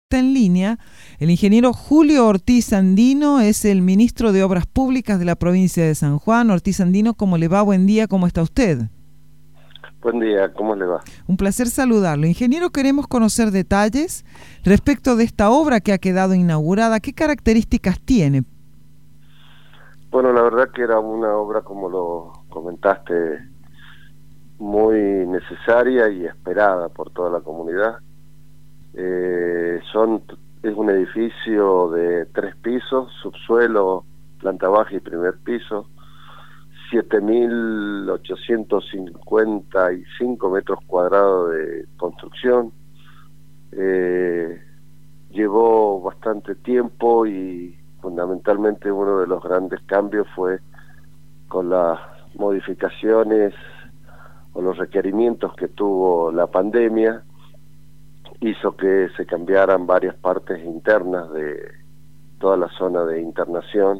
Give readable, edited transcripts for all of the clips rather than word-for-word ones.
Está en línea el ingeniero Julio Ortiz Andino, es el ministro de Obras Públicas de la provincia de San Juan. Ortiz Andino, ¿cómo le va? Buen día, ¿cómo está usted? Buen día, ¿cómo le va? Un placer saludarlo. Ingeniero, queremos conocer detalles respecto de esta obra que ha quedado inaugurada. ¿Qué características tiene? Bueno, la verdad que era una obra, como lo comentaste, muy necesaria y esperada por toda la comunidad. Es un edificio de 3 pisos, subsuelo, planta baja y primer piso, 7.855 metros cuadrados de construcción. Llevó bastante tiempo y fundamentalmente uno de los grandes cambios fue con las modificaciones o los requerimientos que tuvo la pandemia. Hizo que se cambiaran varias partes internas de toda la zona de internación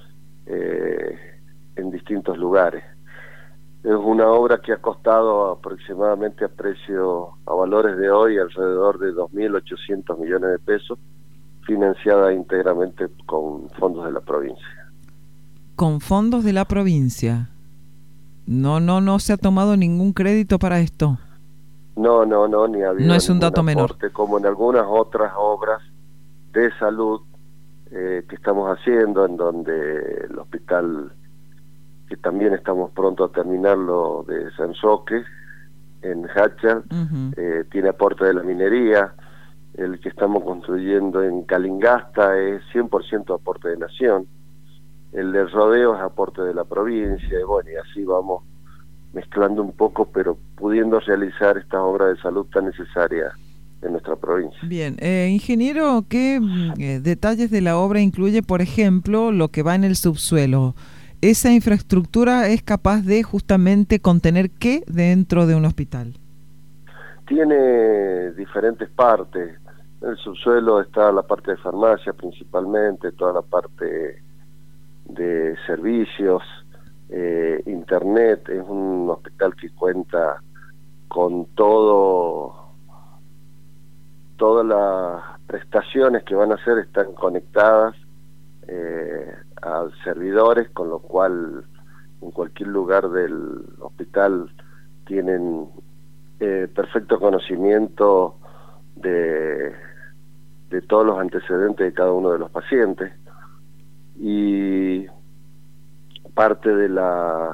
en distintos lugares. Es una obra que ha costado aproximadamente a valores de hoy, alrededor de 2.800 millones de pesos, financiada íntegramente con fondos de la provincia. ¿Con fondos de la provincia? No se ha tomado ningún crédito para esto. No, ni ha habido. No es un dato menor. Como en algunas otras obras de salud que estamos haciendo, en donde el hospital, que también estamos pronto a terminarlo, de San Roque, en Hachal, tiene aporte de la minería. El que estamos construyendo en Calingasta es 100% aporte de Nación. El del Rodeo es aporte de la provincia, y bueno, y así vamos mezclando un poco, pero pudiendo realizar esta obra de salud tan necesaria en nuestra provincia. Bien, ingeniero, ¿qué detalles de la obra incluye, por ejemplo, lo que va en el subsuelo? ¿Esa infraestructura es capaz de justamente contener qué dentro de un hospital? Tiene diferentes partes. En el subsuelo está la parte de farmacia principalmente, toda la parte de servicios, internet. Es un hospital que cuenta con todas las prestaciones que van a hacer, están conectadas a servidores, con lo cual en cualquier lugar del hospital tienen perfecto conocimiento de todos los antecedentes de cada uno de los pacientes. Y parte de lo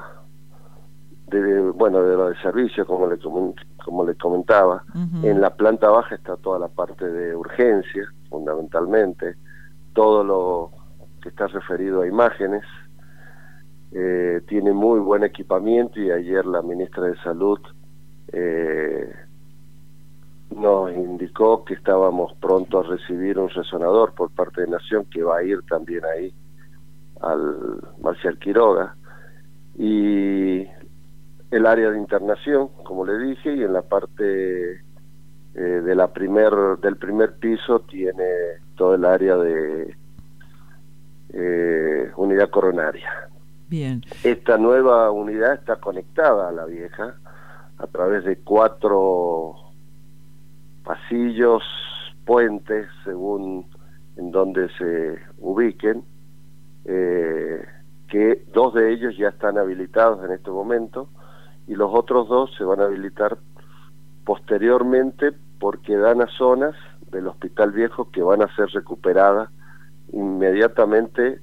de servicio, como le comentaba, en la planta baja está toda la parte de urgencia, fundamentalmente, todo lo que está referido a imágenes. Tiene muy buen equipamiento, y ayer la ministra de Salud nos indicó que estábamos pronto a recibir un resonador por parte de Nación, que va a ir también ahí al Marcial Quiroga, y el área de internación, como le dije, y en la parte del primer piso tiene todo el área de unidad coronaria. Bien. Esta nueva unidad está conectada a la vieja a través de 4 pasillos, puentes, según en donde se ubiquen, que 2 de ellos ya están habilitados en este momento, y los otros 2 se van a habilitar posteriormente, porque dan a zonas del Hospital Viejo que van a ser recuperadas inmediatamente.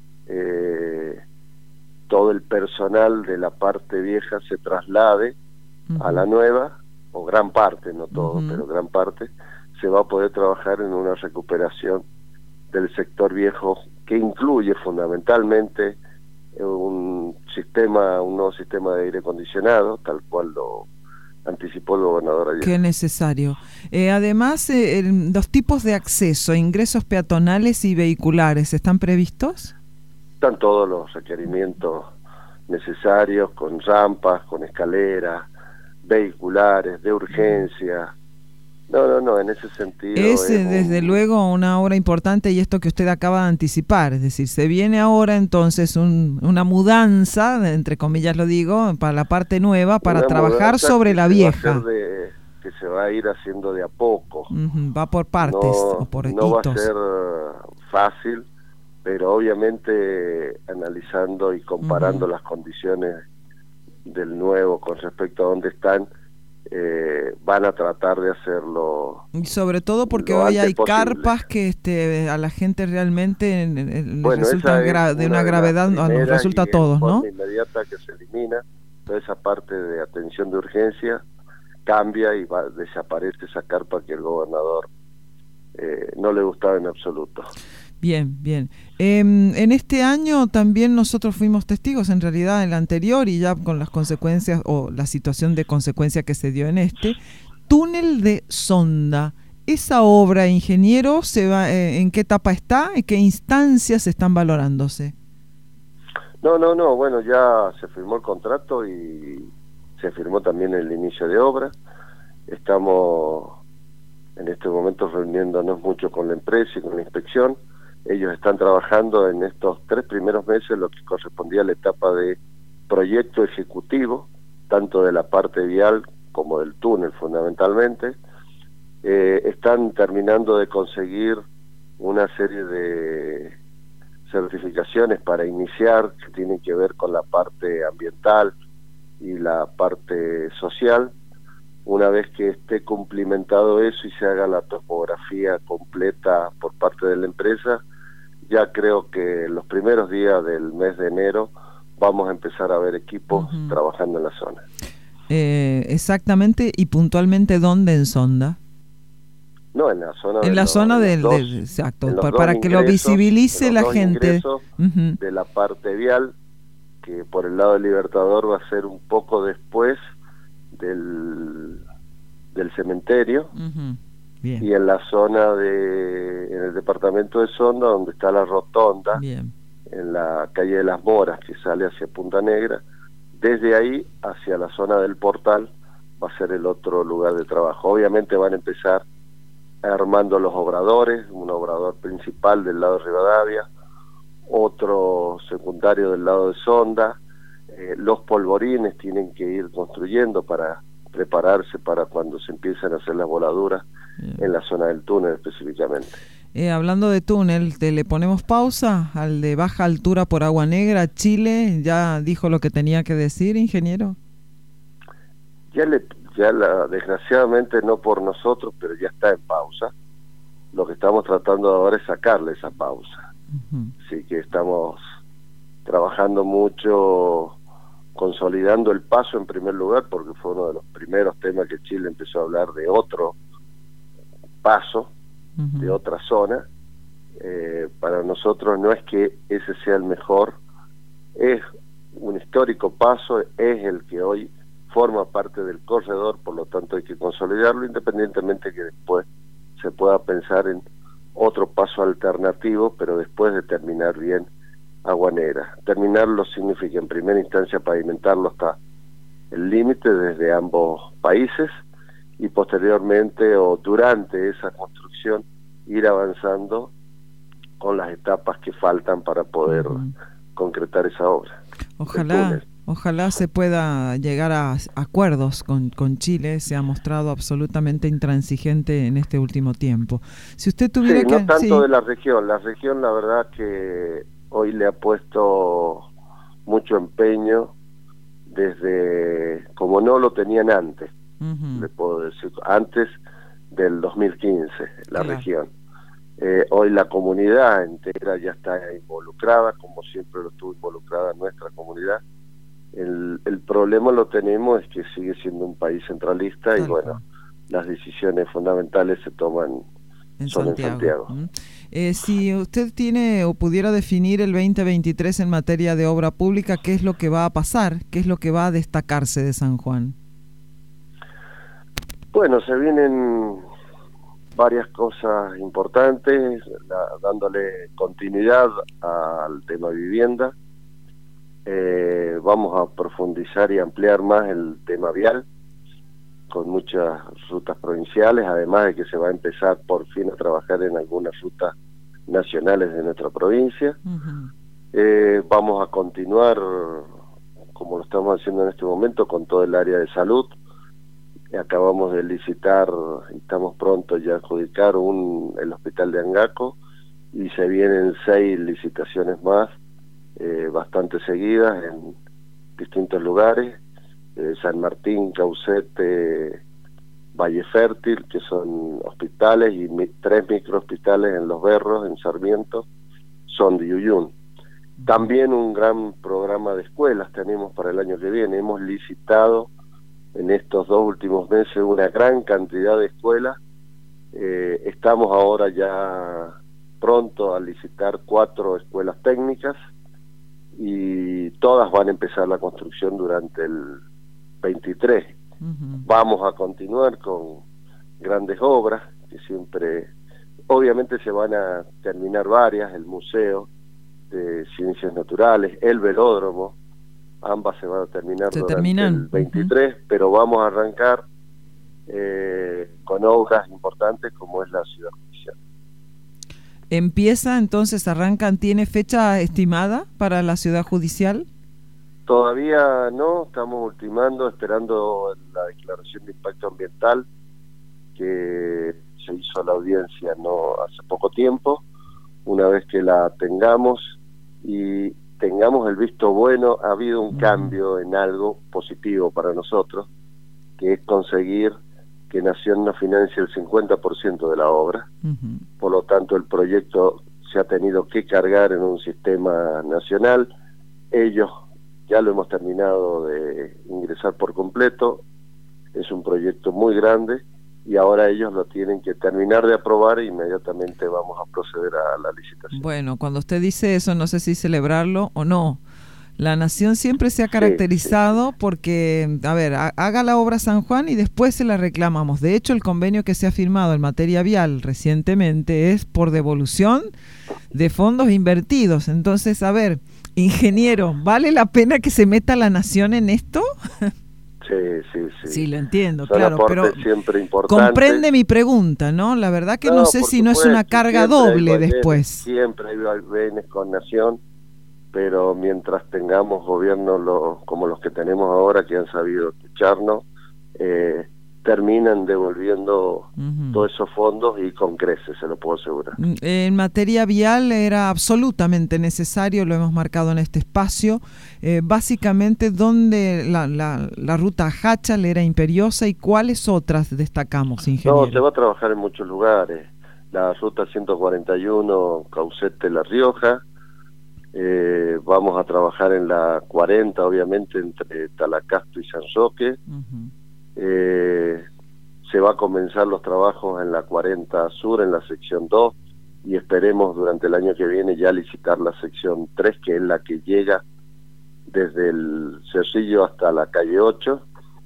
Todo el personal de la parte vieja se traslade a la nueva, o gran parte, no todo, pero gran parte, se va a poder trabajar en una recuperación del sector viejo, que incluye fundamentalmente un nuevo sistema de aire acondicionado, tal cual lo anticipó el gobernador ayer. Qué necesario. Además, los tipos de acceso, ingresos peatonales y vehiculares, ¿están previstos? Están todos los requerimientos necesarios, con rampas, con escaleras, vehiculares, de urgencia. No, en ese sentido... Es desde luego una obra importante, y esto que usted acaba de anticipar, es decir, se viene ahora entonces una mudanza, entre comillas lo digo, para la parte nueva, para trabajar sobre la vieja. que se va a ir haciendo de a poco. Va por partes o por no va a hitos. ser fácil, pero obviamente analizando y comparando las condiciones del nuevo con respecto a dónde están, van a tratar de hacerlo. Y sobre todo porque hoy hay carpas que a la gente realmente les resulta de una gravedad, nos resulta a todos, ¿no? De inmediata que se elimina toda esa parte de atención de urgencia, cambia y desaparece esa carpa que el gobernador no le gustaba en absoluto. Bien, bien. En este año también nosotros fuimos testigos, en realidad en el anterior y ya con las consecuencias o la situación de consecuencia que se dio en este, túnel de Sonda. Esa obra, ingeniero, ¿en qué etapa está? ¿En qué instancias están valorándose? No, bueno, ya se firmó el contrato y se firmó también el inicio de obra. Estamos en este momento reuniéndonos mucho con la empresa y con la inspección. Ellos están trabajando en estos 3 primeros meses lo que correspondía a la etapa de proyecto ejecutivo, tanto de la parte vial como del túnel fundamentalmente. Están terminando de conseguir una serie de certificaciones para iniciar que tienen que ver con la parte ambiental y la parte social. Una vez que esté cumplimentado eso y se haga la topografía completa por parte de la empresa, ya creo que los primeros días del mes de enero vamos a empezar a ver equipos trabajando en la zona. Exactamente y puntualmente, ¿dónde en Sonda? No, en la zona exacto, para que lo visibilice la gente. De la parte vial, que por el lado del Libertador va a ser un poco después del cementerio. Bien. Y en la zona en el departamento de Sonda, donde está la rotonda, bien, en la calle de las Moras, que sale hacia Punta Negra, desde ahí hacia la zona del Portal va a ser el otro lugar de trabajo. Obviamente van a empezar armando los obradores, un obrador principal del lado de Rivadavia, otro secundario del lado de Sonda. Los polvorines tienen que ir construyendo para prepararse para cuando se empiecen a hacer las voladuras en la zona del túnel específicamente. Hablando de túnel, ¿le ponemos pausa al de baja altura por Agua Negra, Chile? ¿Ya dijo lo que tenía que decir, ingeniero? Desgraciadamente no por nosotros, pero ya está en pausa. Lo que estamos tratando ahora es sacarle esa pausa. Así que estamos trabajando mucho, consolidando el paso en primer lugar, porque fue uno de los primeros temas que Chile empezó a hablar de otro paso, de otra zona. Para nosotros no es que ese sea el mejor, es un histórico paso, es el que hoy forma parte del corredor, por lo tanto hay que consolidarlo, independientemente que después se pueda pensar en otro paso alternativo, pero después de terminar bien Agua Negra. Terminarlo significa en primera instancia pavimentarlo hasta el límite desde ambos países y posteriormente o durante esa construcción ir avanzando con las etapas que faltan para poder concretar esa obra. Ojalá se pueda llegar a acuerdos con Chile. Se ha mostrado absolutamente intransigente en este último tiempo. Si usted tuviera no tanto de la región la verdad que hoy le ha puesto mucho empeño desde, como no lo tenían antes, le puedo decir, antes del 2015, la región. Hoy la comunidad entera ya está involucrada, como siempre lo estuvo involucrada nuestra comunidad. El problema lo tenemos es que sigue siendo un país centralista y bueno, las decisiones fundamentales se toman en Santiago. Si usted tiene o pudiera definir el 2023 en materia de obra pública, ¿qué es lo que va a pasar? ¿Qué es lo que va a destacarse de San Juan? Bueno, se vienen varias cosas importantes, dándole continuidad al tema vivienda. Vamos a profundizar y ampliar más el tema vial, con muchas rutas provinciales, además de que se va a empezar por fin a trabajar en algunas rutas nacionales de nuestra provincia. Vamos a continuar, como lo estamos haciendo en este momento, con todo el área de salud, acabamos de licitar y estamos pronto ya a adjudicar el hospital de Angaco, y se vienen 6 licitaciones más, bastante seguidas en distintos lugares, San Martín, Caucete, Valle Fértil, que son hospitales, y 3 microhospitales en Los Berros, en Sarmiento, son de Uyun. También un gran programa de escuelas tenemos para el año que viene. Hemos licitado en estos 2 últimos meses una gran cantidad de escuelas. Estamos ahora ya pronto a licitar 4 escuelas técnicas, y todas van a empezar la construcción durante el 23. Vamos a continuar con grandes obras que siempre, obviamente se van a terminar varias, el Museo de Ciencias Naturales, el velódromo, ambas se van a terminar durante el 23, pero vamos a arrancar con obras importantes como es la Ciudad Judicial. Empieza, entonces arrancan, ¿tiene fecha estimada para la Ciudad Judicial? Todavía no, estamos ultimando, esperando la declaración de impacto ambiental que se hizo la audiencia no hace poco tiempo. Una vez que la tengamos y tengamos el visto bueno, ha habido un cambio en algo positivo para nosotros, que es conseguir que Nación nos financie el 50% de la obra. Por lo tanto, el proyecto se ha tenido que cargar en un sistema nacional. Ellos ya lo hemos terminado de ingresar por completo. Es un proyecto muy grande y ahora ellos lo tienen que terminar de aprobar e inmediatamente vamos a proceder a la licitación. Bueno, cuando usted dice eso, no sé si celebrarlo o no. La Nación siempre se ha caracterizado porque, a ver, haga la obra San Juan y después se la reclamamos. De hecho, el convenio que se ha firmado en materia vial recientemente es por devolución de fondos invertidos. Entonces, a ver, ingeniero, ¿vale la pena que se meta la Nación en esto? Sí. Sí, lo entiendo, son claro, pero siempre importantes. Comprende mi pregunta, ¿no? La verdad que no sé si no es una carga doble después. Siempre hay vaivenes con Nación, pero mientras tengamos gobiernos como los que tenemos ahora, que han sabido escucharnos, terminan devolviendo todos esos fondos y con creces, se lo puedo asegurar. En materia vial era absolutamente necesario, lo hemos marcado en este espacio, básicamente donde la ruta Háchal era imperiosa y cuáles otras destacamos, ingeniero. No, se va a trabajar en muchos lugares, la ruta 141 Caucete-La Rioja, vamos a trabajar en la 40, obviamente, entre Talacasto y San Roque. Se va a comenzar los trabajos en la 40 Sur, en la sección 2, y esperemos durante el año que viene ya licitar la sección 3, que es la que llega desde el Cerrillo hasta la calle 8.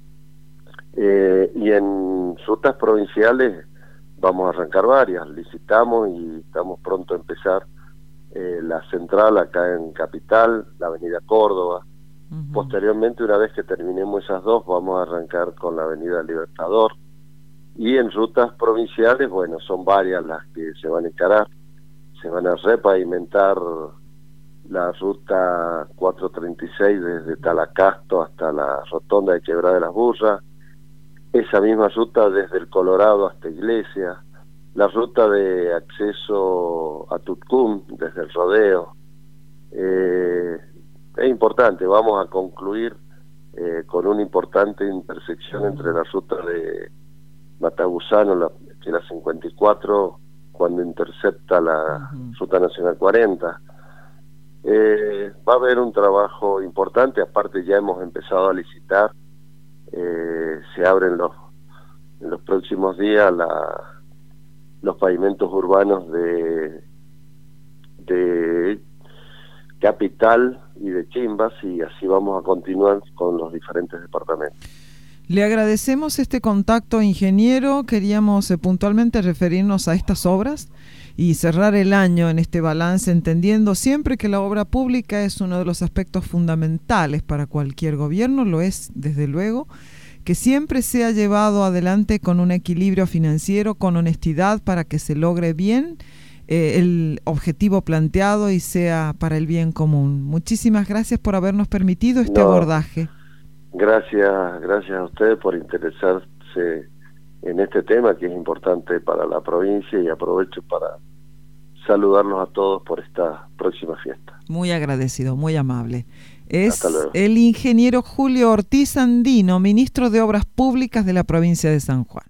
Y en rutas provinciales vamos a arrancar varias, licitamos y estamos pronto a empezar la central acá en Capital, la avenida Córdoba. Posteriormente, una vez que terminemos esas dos, vamos a arrancar con la avenida Libertador. Y en rutas provinciales, bueno, son varias las que se van a encarar. Se van a repavimentar la ruta 436 desde Talacasto hasta la rotonda de Quebrada de las Burras. Esa misma ruta desde el Colorado hasta Iglesia. La ruta de acceso a Tutcum desde el Rodeo. Es importante, vamos a concluir con una importante intersección entre la ruta de Matagusano, que es la 54, cuando intercepta la ruta nacional 40. Va a haber un trabajo importante, aparte ya hemos empezado a licitar, se abren en los próximos días los pavimentos urbanos de Capital y de Chimbas, y así vamos a continuar con los diferentes departamentos. Le agradecemos este contacto, ingeniero. Queríamos puntualmente referirnos a estas obras y cerrar el año en este balance, entendiendo siempre que la obra pública es uno de los aspectos fundamentales para cualquier gobierno, lo es desde luego, que siempre sea llevado adelante con un equilibrio financiero, con honestidad, para que se logre bien el objetivo planteado y sea para el bien común. Muchísimas gracias por habernos permitido este abordaje. Gracias a ustedes por interesarse avance en este tema que es importante para la provincia, y aprovecho para saludarlos a todos por esta próxima fiesta. Muy agradecido, muy amable. Es Hasta luego. el ingeniero Julio Ortiz Andino, ministro de Obras Públicas de la provincia de San Juan.